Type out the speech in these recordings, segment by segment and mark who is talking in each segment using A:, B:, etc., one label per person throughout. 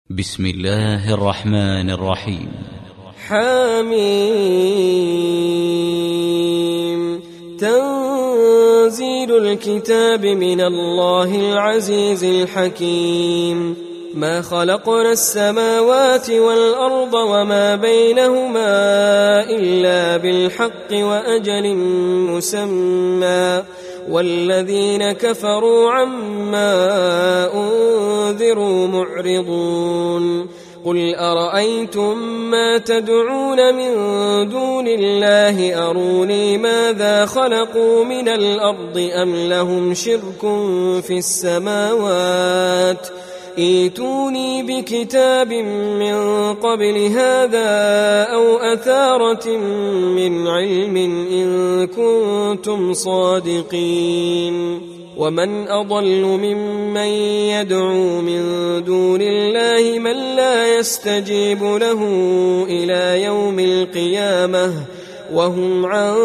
A: بسم الله الرحمن الرحيم.
B: حميم. تنزيل الكتاب من الله العزيز الحكيم. ما خلقنا السماوات والأرض وما بينهما إلا بالحق وأجل مسمى، والذين كفروا عما أنذروا معرضون. قل أرأيتم ما تدعون من دون الله أروني ماذا خلقوا من الأرض أم لهم شرك في السماوات، ائتوني بكتاب من قبل هذا أو أثارة من علم إن كنتم صادقين. ومن أضل ممن يدعو من دون الله من لا يستجيب له إلى يوم القيامة وهم عن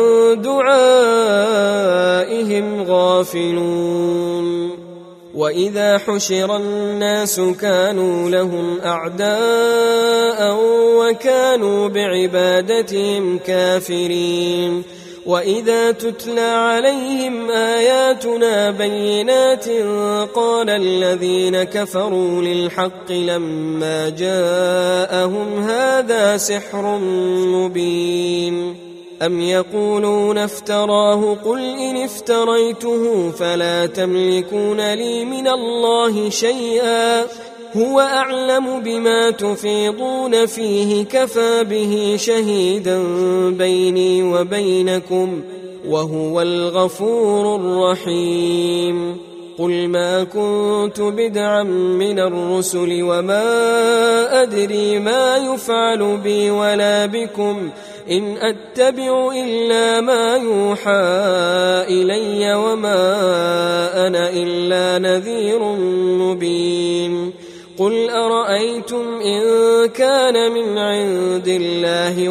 B: دعائهم غافلون. وإذا حشر الناس كانوا لهم أعداء وكانوا بعبادتهم كافرين. وإذا تتلى عليهم آياتنا بينات قال الذين كفروا للحق لما جاءهم هذا سحر مبين. أم يقولون افتراه قل إن افتريته فلا تملكون لي من الله شيئا هو أعلم بما تفيضون فيه كفى به شهيدا بيني وبينكم وهو الغفور الرحيم. قل ما كنت بدعا من الرسل وما أدري ما يفعل بي ولا بكم إن أتبع إلا ما يوحى إلي وما أنا إلا نذير مبين. قل أرأيتم إن كان من عند الله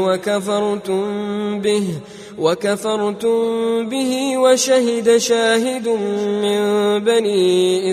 B: وكفرتم به وشهد شاهد من بني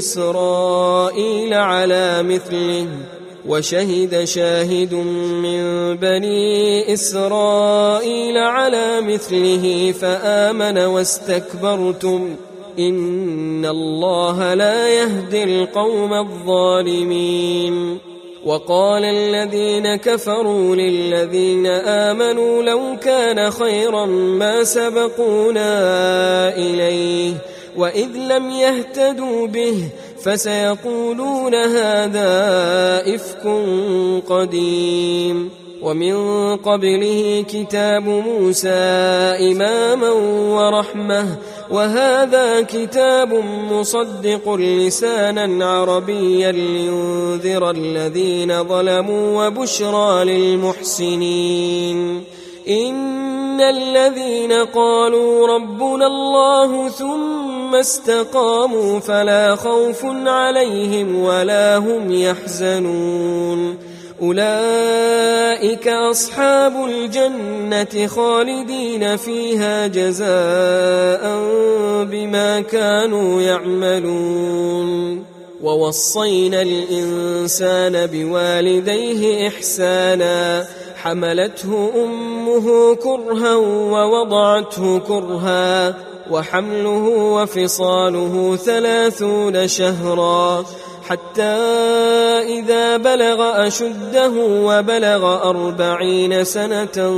B: إسرائيل على مثله فآمن واستكبرتم إن الله لا يهدي القوم الظالمين. وقال الذين كفروا للذين آمنوا لو كان خيرا ما سبقونا إليه وإذ لم يهتدوا به فسيقولون هذا إفك قديم. ومن قبله كتاب موسى إماما ورحمة وهذا كتاب مصدق لسانا عربيا لينذر الذين ظلموا وبشرى للمحسنين. إن الذين قالوا ربنا الله ثم استقاموا فلا خوف عليهم ولا هم يحزنون أولئك أصحاب الجنة خالدين فيها جزاء بما كانوا يعملون. ووصينا الإنسان بوالديه إحسانا حملته أمه كرها ووضعته كرها وحمله وفصاله 30 شهرا حتى إذا بلغ أشده وبلغ 40 سنة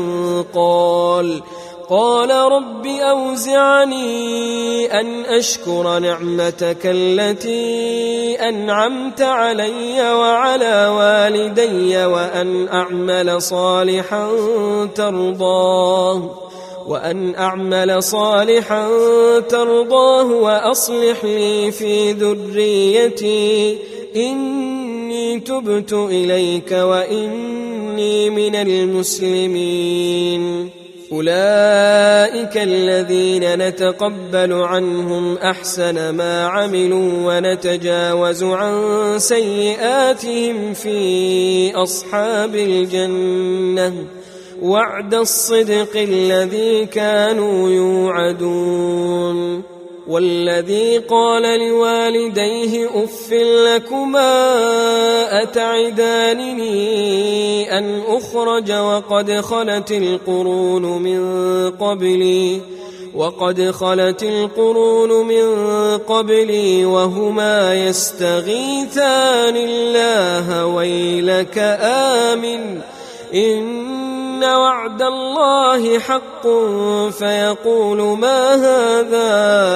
B: قال رب أوزعني أن أشكر نعمتك التي أنعمت علي وعلى والدي وأن أعمل صالحا ترضاه وأصلح لي في ذريتي إني تبت إليك وإني من المسلمين. أولئك الذين نتقبل عنهم أحسن ما عملوا ونتجاوز عن سيئاتهم في أصحاب الجنة وعد الصدق الذي كانوا يوعدون. والذي قال لوالديه أف لكما أتعدانني أن أخرج وقد خلت القرون من قبلي وهما يستغيثان الله ويلك آمن إن وعد الله حق فيقول ما هذا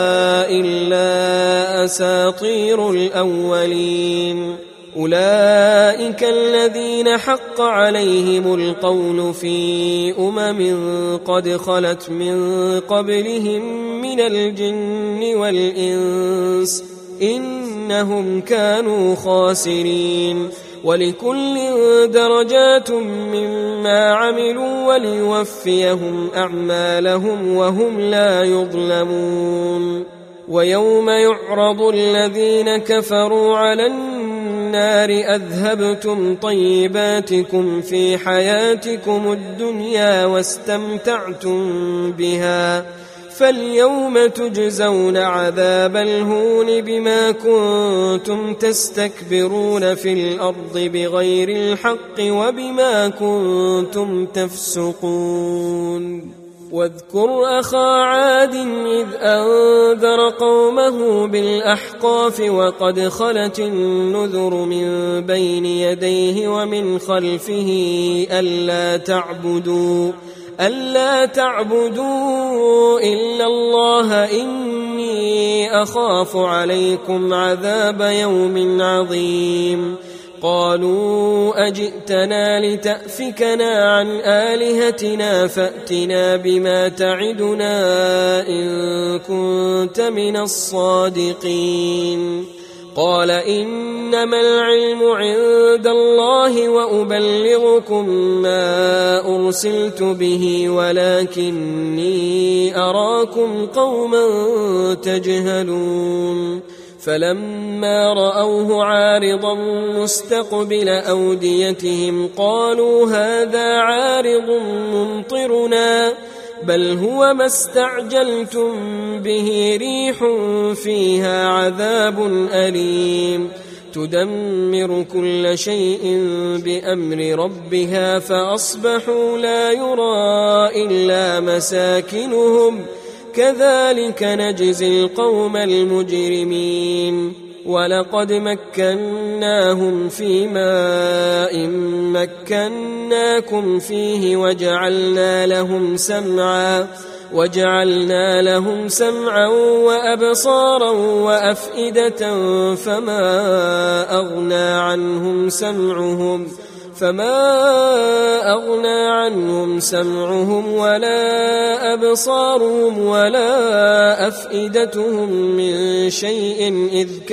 B: إلا أساطير الأولين أولئك الذين حق عليهم القول في قد خلت من قبلهم من الجن والإنس إنهم كانوا خاسرين ولكل درجات مما عملوا وليوفيهم أعمالهم وهم لا يظلمون ويوم يعرض الذين كفروا على النار أذهبتم طيباتكم في حياتكم الدنيا واستمتعتم بها فاليوم تجزون عذاب الهون بما كنتم تستكبرون في الأرض بغير الحق وبما كنتم تفسقون واذكر أخا عاد إذ أنذر قومه بالأحقاف وقد خلت النذر من بين يديه ومن خلفه ألا تعبدوا إلا الله إني أخاف عليكم عذاب يوم عظيم قالوا أجئتنا لتأفكنا عن آلهتنا فأتنا بما تعدنا إن كنت من الصادقين قال إنما العلم عند الله وأبلغكم ما أرسلت به ولكني أراكم قوما تجهلون فلما رأوه عارضا مستقبل أوديتهم قالوا هذا عارض ممطرنا بل هو ما استعجلتم به ريح فيها عذاب أليم تدمر كل شيء بأمر ربها فأصبحوا لا يرى إلا مساكنهم كذلك نجزي القوم المجرمين ولقد مكناهم في ماء مكناكم فيه وجعلنا لهم سمعا وأبصارا وأفئدة فما أغنى عنهم سمعهم ولا أبصارهم ولا أفئدتهم من شيء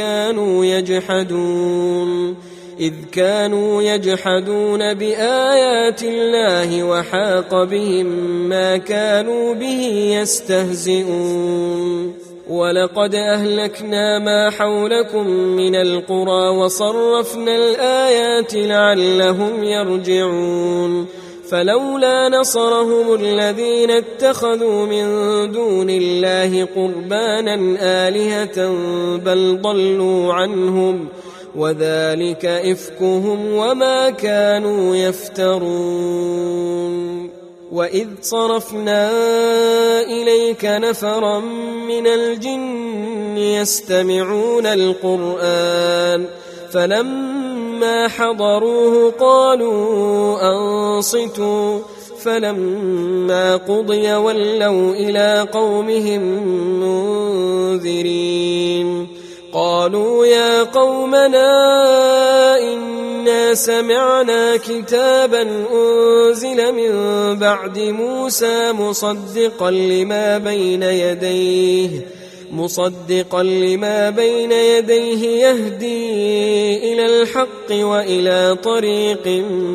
B: إذ كانوا يجحدون بآيات الله وحاق بهم ما كانوا به يستهزئون ولقد أهلكنا ما حولكم من القرى وصرفنا الآيات لعلهم يرجعون فلولا نصرهم الذين اتخذوا من دون الله قربانا آلهة بل ضلوا عنهم وذلك إفكهم وما كانوا يفترون وإذ صرفنا إليك نفرا من الجن يستمعون القرآن فلما حضروه قالوا أنصتوا فلما قضي ولوا إلى قومهم منذرين قالوا يا قومنا إنا سمعنا كتابا أنزل من بعد موسى مصدقا لما بين يديه يهدي إلى الحق وإلى طريق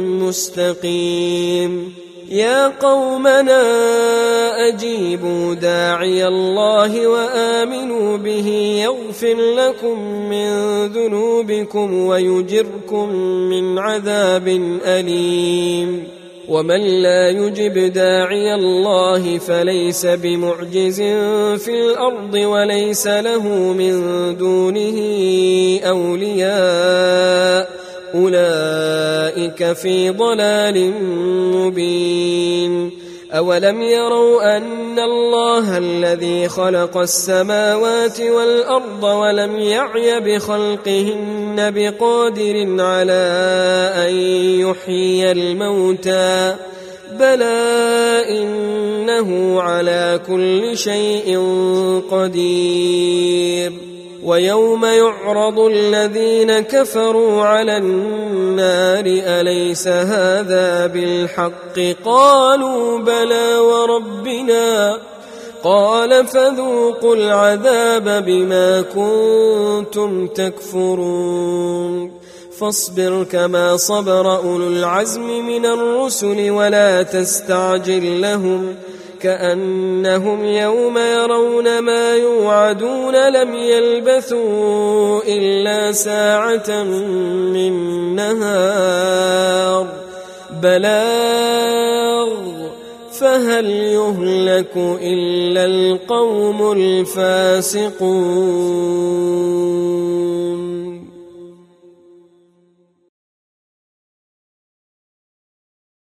B: مستقيم يا قومنا أجيبوا داعي الله وآمنوا به يغفر لكم من ذنوبكم ويجركم من عذاب أليم ومن لا يجب داعي الله فليس بمعجز في الأرض وليس له من دونه أولياء أولئك في ضلال مبين أولم يروا أن الله الذي خلق السماوات والأرض ولم يعي بخلقهن بقادر على أن يحيي الموتى بلى إنه على كل شيء قدير ويوم يعرض الذين كفروا على النار أليس هذا بالحق قالوا بلى وربنا قال فذوقوا العذاب بما كنتم تكفرون فاصبر كما صبر أولو العزم من الرسل ولا تستعجل لهم كأنهم يوم يرون ما يوعدون لم يلبثوا إلا ساعة من نهار بلاغ فهل يهلك إلا القوم الفاسقون